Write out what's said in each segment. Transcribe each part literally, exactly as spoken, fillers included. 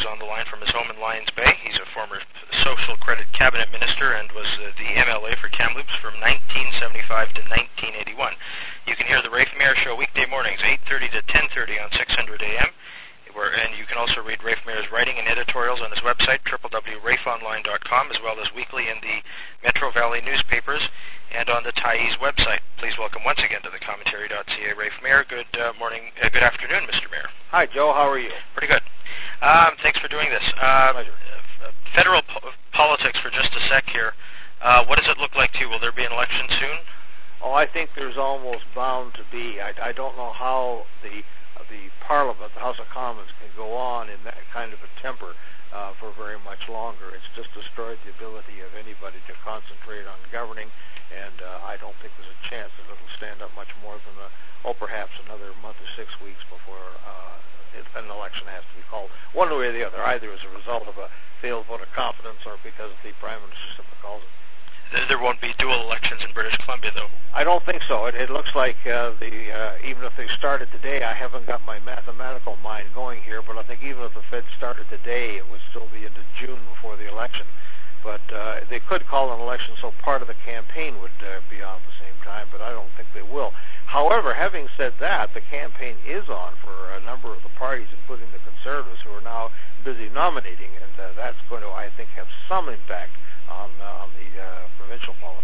on the line from his home in Lions Bay. He's a former social credit cabinet minister and was uh, the M L A for Kamloops from nineteen seventy-five to nineteen eighty-one. You can hear the Rafe Mayer Show weekday mornings, eight thirty to ten thirty on six hundred A M. Where, and you can also read Rafe Mayer's writing and editorials on his website, w w w dot rafe online dot com, as well as weekly in the Metro Valley newspapers and on the Tyees website. Please welcome once again to the commentary dot c a Rafe Mayer. Good uh, morning, uh, good afternoon, Mister Mayer. Hi, Joe. How are you? Pretty good. Um, thanks for doing this. Uh, Pleasure. Uh, federal po- politics for just a sec here. Uh, what does it look like to you? Will there be an election soon? Oh, I think there's almost bound to be. I, I don't know how the uh, the Parliament, the House of Commons, can go on in that kind of a temper uh, for very much longer. It's just destroyed the ability of anybody to concentrate on governing, and uh, I don't think there's a chance that it'll stand up much more than, a, oh, perhaps another month or six weeks before uh, it, an election has to be called, one way or the other, either as a result of a failed vote of confidence or because the Prime Minister simply calls it. There won't be dual elections in British Columbia, though. I don't think so. It, it looks like uh, the uh, even if they started today, I haven't got my mathematical mind going here, but I think even if the Fed started today, it would still be into June before the election. But uh, they could call an election so part of the campaign would uh, be on at the same time, but I don't think they will. However, having said that, the campaign is on for a number of the parties, including the Conservatives, who are now busy nominating, and uh, that's going to, I think, have some impact on, uh, on the uh, provincial politics.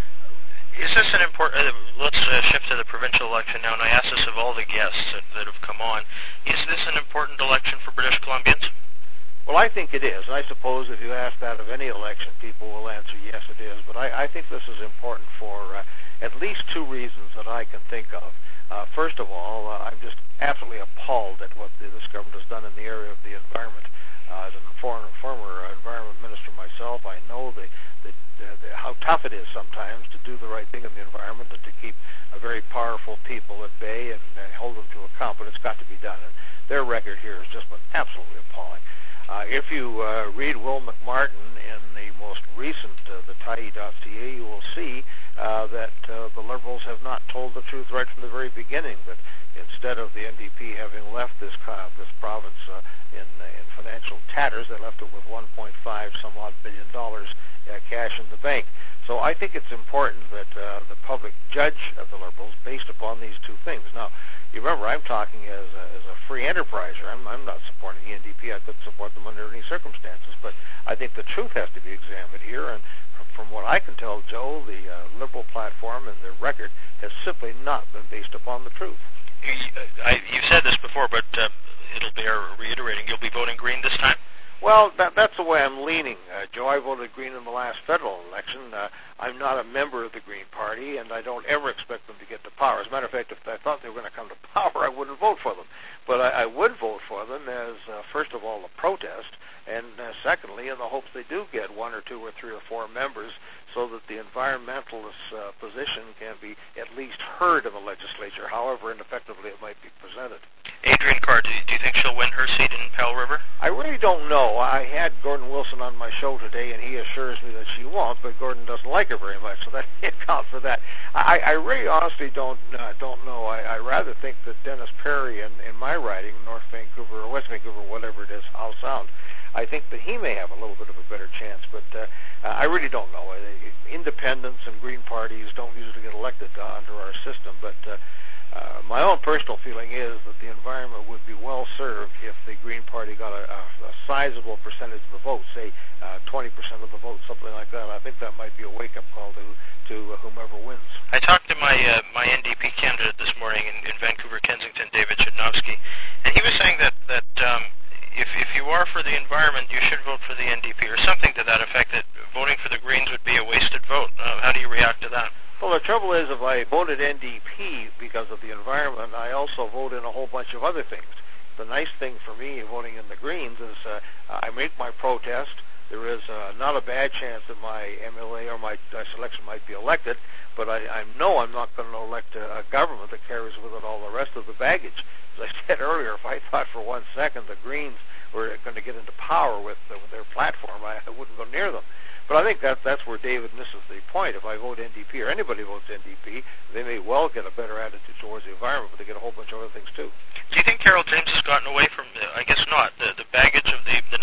Is this an important, uh, let's uh, shift to the provincial election now, and I ask this of all the guests that, that have come on. Is this an important election for British Columbians? Well, I think it is. I suppose if you ask that of any election, people will answer yes, it is. But I, I think this is important for uh, at least two reasons that I can think of. Uh, first of all, uh, I'm just absolutely appalled at what the, this government has done in the area of the environment. Uh, as a former, former environment minister myself, I know the, the, the, how tough it is sometimes to do the right thing in the environment and to keep a very powerful people at bay and, and hold them to account, but it's got to be done. And their record here has just been absolutely appalling. Uh, if you uh, read Will McMartin in the most recent, uh, the Tyee dot c a, you will see uh, that uh, the Liberals have not told the truth right from the very beginning, that instead of the N D P having left this uh, this province uh, in, in financial tatters, they left it with one point five some odd billion dollars uh, cash in the bank. So I think it's important that uh, the public judge of the Liberals based upon these two things. Now, you remember, I'm talking as a, as a free enterpriser. I'm, I'm not supporting the N D P. I couldn't support them under any circumstances. But I think the truth has to be examined here. And from what I can tell, Joe, the uh, Liberal platform and their record has simply not been based upon the truth. You, I, you've said this before, but uh, it'll bear reiterating. You'll be voting Green this time? Well, that, that's the way I'm leaning, uh, Joe. I voted Green in the last federal election. Uh, I'm not a member of the Green Party, and I don't ever expect them to get to power. As a matter of fact, if I thought they were going to come to power, I wouldn't vote for them. But I, I would vote for them as, uh, first of all, a protest, and uh, secondly, in the hopes they do get one or two or three or four members so that the environmentalist uh, position can be at least heard in the legislature, however ineffectively it might be presented. Adrienne Carr, do you, do you think she'll win her seat in Powell River? I really don't know. I had Gordon Wilson on my show today, and he assures me that she won't, but Gordon doesn't like her very much, so that can't count for that. I, I really honestly don't uh, don't know. I, I rather think that Dennis Perry in, in my riding, North Vancouver or West Vancouver, whatever it is, I'll sound, I think that he may have a little bit of a better chance, but uh, I really don't know. Independents and Green parties don't usually get elected uh, under our system, but uh, Uh, my own personal feeling is that the environment would be well served if the Green Party got a, a, a sizable percentage of the vote, say uh, twenty percent of the vote, something like that. I think that might be a wake-up call to to uh, whomever wins. I talked to my uh, my N D P candidate this morning in, in Vancouver, Kensington, David Chudnovsky, and he was saying that that um, if if you are for the environment, you should vote for the N D P, or something to that effect. That voting for the Greens would be a wasted vote. Uh, how do you react to that? Well, the trouble is, if I voted N D P because of the environment, I also vote in a whole bunch of other things. The nice thing for me voting in the Greens is uh, I make my protest. There is uh, not a bad chance that my M L A or my uh, selection might be elected, but I, I know I'm not going to elect a, a government that carries with it all the rest of the baggage. As I said earlier, if I thought for one second the Greens were going to get into power with, uh, with their platform, I, I wouldn't go near them. But I think that that's where David misses the point. If I vote N D P or anybody votes N D P, they may well get a better attitude towards the environment, but they get a whole bunch of other things too. Do you think Carol James has gotten away from, uh, I guess not, the, the baggage of the, the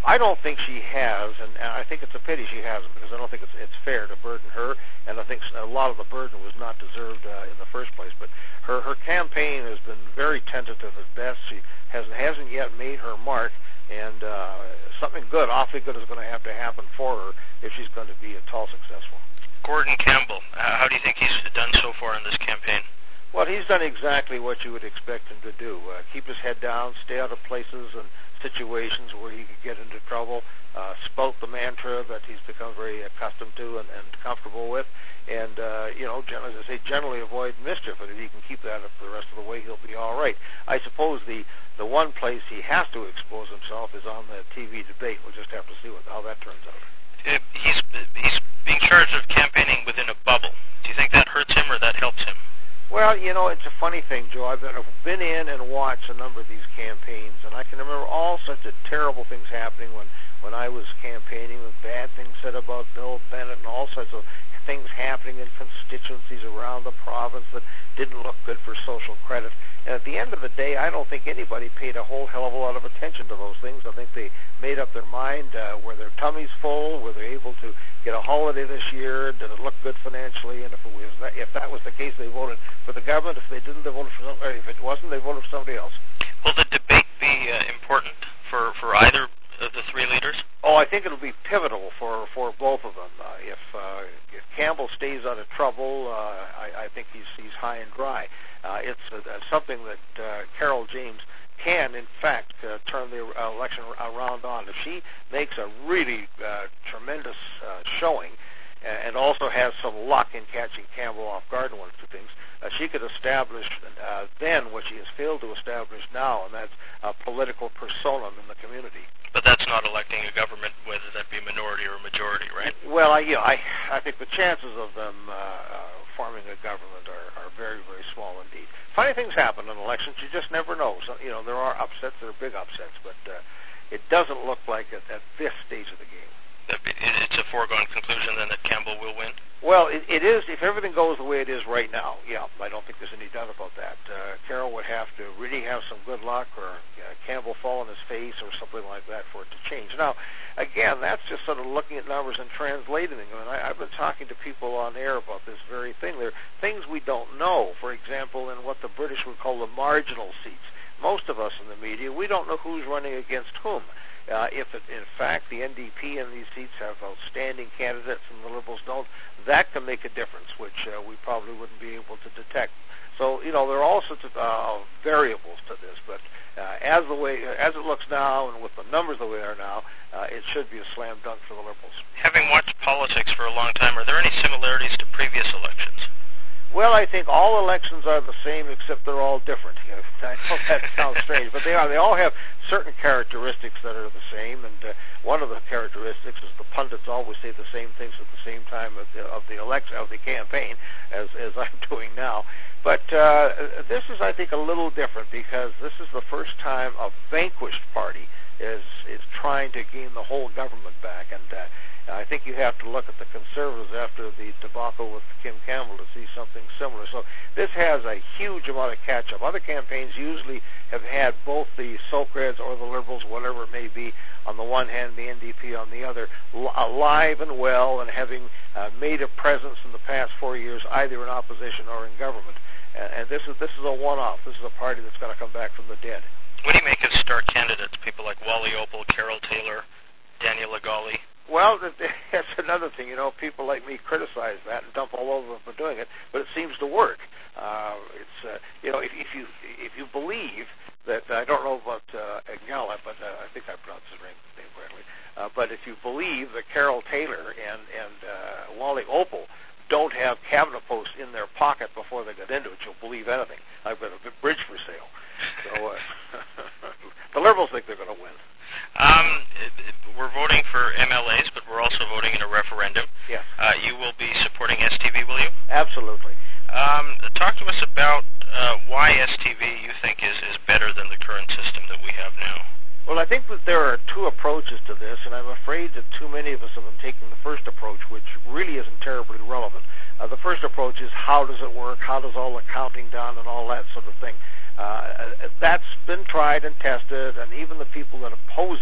I don't think she has, and, and I think it's a pity she hasn't, because I don't think it's it's fair to burden her, and I think a lot of the burden was not deserved uh, in the first place. But her her campaign has been very tentative at best. She hasn't hasn't yet made her mark, and uh, something good, awfully good, is going to have to happen for her if she's going to be at all successful. Gordon Campbell, uh, how do you think he's done so far in this campaign? Well, he's done exactly what you would expect him to do. Uh, keep his head down, stay out of places and situations where he could get into trouble, uh, spout the mantra that he's become very accustomed to and, and comfortable with, and, uh, you know, generally, as I say, generally avoid mischief. And if he can keep that up the rest of the way, he'll be all right. I suppose the, the one place he has to expose himself is on the T V debate. We'll just have to see what, how that turns out. Uh, he's, he's being charged of campaigning within a bubble. Do you think that hurts him or that helps him? Well, you know, it's a funny thing, Joe. I've been, I've been in and watched a number of these campaigns, and I can remember all sorts of terrible things happening when, when I was campaigning, with bad things said about Bill Bennett and all sorts of things happening in constituencies around the province that didn't look good for social credit. And at the end of the day, I don't think anybody paid a whole hell of a lot of attention to those things. I think they made up their mind. Uh, were their tummies full? Were they able to get a holiday this year? Did it look good financially? And if it was that, if that was the case, they voted for the government. If they didn't, they voted for some, or if it wasn't, they voted for somebody else. Will the debate be uh, important for, for either of the three leaders? Oh, I think it'll be pivotal for, for both of them. Uh, if uh, if Campbell stays out of trouble, uh, I, I think he's he's high and dry. Uh, it's uh, something that uh, Carole James can, in fact, uh, turn the uh, election around on. If she makes a really uh, tremendous uh, showing, and also has some luck in catching Campbell off guard in one or two things, uh, she could establish uh, then what she has failed to establish now, and that's a political personam in the community. But that's not electing a government, whether that be minority or majority, right? Well, I, you know, I, I think the chances of them uh, uh, forming a government are, are very, very small indeed. Funny things happen in elections. You just never know. So, you know, there are upsets. There are big upsets, but uh, it doesn't look like it at this stage of the game. It's a foregone conclusion then that Campbell will win? Well, it, it is, if everything goes the way it is right now. Yeah, I don't think there's any doubt about that. Uh, Carroll would have to really have some good luck, or uh, Campbell fall on his face or something like that for it to change. Now, again, that's just sort of looking at numbers and translating them. I mean, I, I've been talking to people on air about this very thing. There are things we don't know. For example, in what the British would call the marginal seats. Most of us in the media, we don't know who's running against whom. Uh, if, it, in fact, the N D P in these seats have outstanding candidates and the Liberals don't, that can make a difference, which uh, we probably wouldn't be able to detect. So, you know, there are all sorts of uh, variables to this, but uh, as the way, as it looks now, and with the numbers the way they are now, uh, it should be a slam dunk for the Liberals. Having watched politics for a long time, are there any similarities to previous elections? Well, I think all elections are the same, except they're all different. You know, I know that sounds strange, but they are. They all have certain characteristics that are the same, and uh, one of the characteristics is the pundits always say the same things at the same time of the, of the election, of the campaign, as as I'm doing now. But uh, this is, I think, a little different, because this is the first time a vanquished party is is trying to gain the whole government back, and uh, I think you have to look at the Conservatives after the debacle with Kim Campbell to see something similar. So this has a huge amount of catch-up. Other campaigns usually have had both the Socreds or the Liberals, whatever it may be, on the one hand, the N D P on the other, alive and well, and having uh, made a presence in the past four years, either in opposition or in government. And, and this is this is a one-off. This is a party that's going to come back from the dead. What do you make of star candidates, people like Wally Opal, Carol Taylor, Daniel Legali? Well, that's another thing. You know, people like me criticize that and dump all over them for doing it, but it seems to work. Uh, it's uh, you know, if, if you if you believe that, I don't know about uh, Ignala, but uh, I think I pronounced his name, name correctly. Uh, but if you believe that Carol Taylor and and uh, Wally Opal don't have cabinet posts in their pocket before they get into it, you'll believe anything. I've got a bridge for sale. So uh, the Liberals think they're going to win. Um, it, it, we're voting for M L As, but we're also voting in a referendum. Yes. Uh, you will be supporting S T V, will you? Absolutely. Um, talk to us about uh, why S T V you think is, is better than the current system that we have now. Well, I think that there are two approaches to this, and I'm afraid that too many of us have been taking the first approach, which really isn't terribly relevant. Uh, the first approach is, how does it work? How does all the counting done and all that sort of thing? Uh, that's been tried and tested, and even the people that oppose it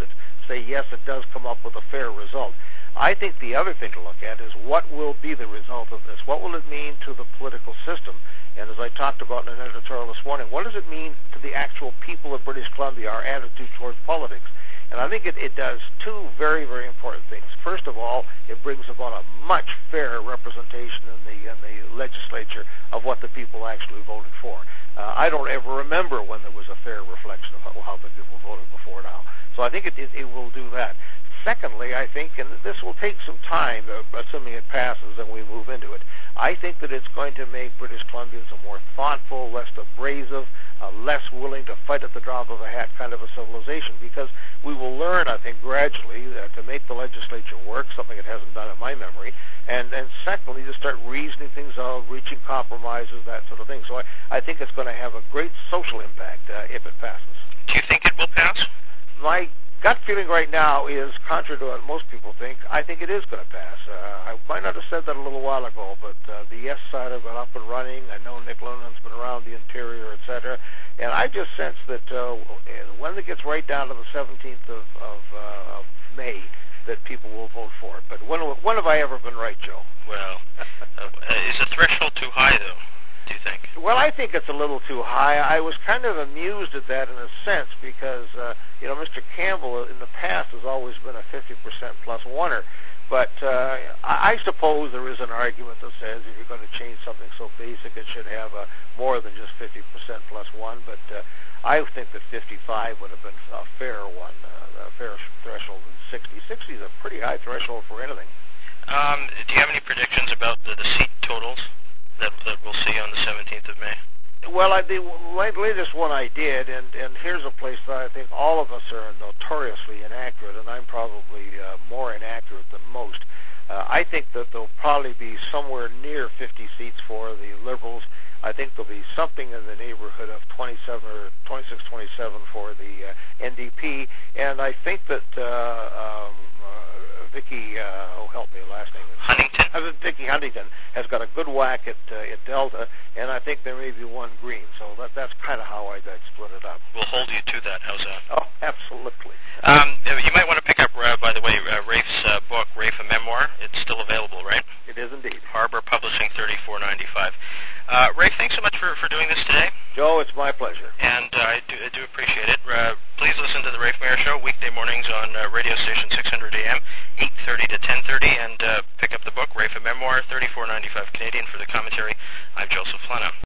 say, yes, it does come up with a fair result. I think the other thing to look at is what will be the result of this? What will it mean to the political system? And as I talked about in an editorial this morning, what does it mean to the actual people of British Columbia, our attitude towards politics? And I think it, it does two very, very important things. First of all, it brings about a much fairer representation in the in the legislature of what the people actually voted for. Uh, I don't ever remember when there was a fair reflection of how, how the people voted before now. So I think it, it, it will do that. Secondly, I think, and this will take some time, uh, assuming it passes and we move into it, I think that it's going to make British Columbians a more thoughtful, less abrasive, uh, less willing to fight at the drop of a hat kind of a civilization, because we will learn, I think, gradually uh, to make the legislature work, something it hasn't done in my memory, and, and secondly, to start reasoning things out, reaching compromises, that sort of thing. So I, I think it's going to have a great social impact uh, if it passes. Do you think it will pass? My gut feeling right now is, contrary to what most people think, I think it is going to pass. Uh, I might not have said that a little while ago, but uh, the yes side have got up and running. I know Nick Lunan's been around the interior, et cetera, and I just sense that uh, when it gets right down to the seventeenth of, of, uh, of May, that people will vote for it. But when, when have I ever been right, Joe? Well, uh, is the threshold too high, though, do you think? Well, I think it's a little too high. I was kind of amused at that in a sense because, uh, you know, Mister Campbell in the past has always been a fifty percent plus oneer. But uh, I suppose there is an argument that says if you're going to change something so basic, it should have a, more than just fifty percent plus one. But uh, I think that fifty-five would have been a fair one, uh, a fair threshold than sixty. sixty is a pretty high threshold for anything. Um, do you have any predictions about the, the seat totals that, that we'll see on the seventeenth of May? Well, I, the latest one I did, and, and here's a place that I think all of us are notoriously inaccurate, and I'm probably uh, more inaccurate than most. Uh, I think that there'll probably be somewhere near fifty seats for the Liberals. I think there'll be something in the neighborhood of twenty-seven or twenty-six, twenty-seven for the uh, N D P, and I think that uh, um, uh, Vicky, uh, oh help me, last name is Huntington. Uh, Vicky Huntington has got a good whack at uh, at Delta, and I think there may be one green. So that that's kind of how I'd, I'd split it up. We'll hold you to that. How's that? Oh, absolutely. Um, you might want to pick up, uh, by the way, uh, Rafe's uh, book, Rafe, a Memoir. It's still available, right? It is indeed. Harbor Publishing, thirty-four ninety-five. Uh, Rafe, thanks so much for, for doing this today. Joe, it's my pleasure. And uh, I, do, I do appreciate it. Uh, please listen to the Rafe Mayer Show weekday mornings on uh, radio station six hundred A M, eight thirty to ten thirty, and uh, pick up the book, Rafe, a Memoir, thirty-four ninety-five Canadian for the commentary. I'm Joseph Flana.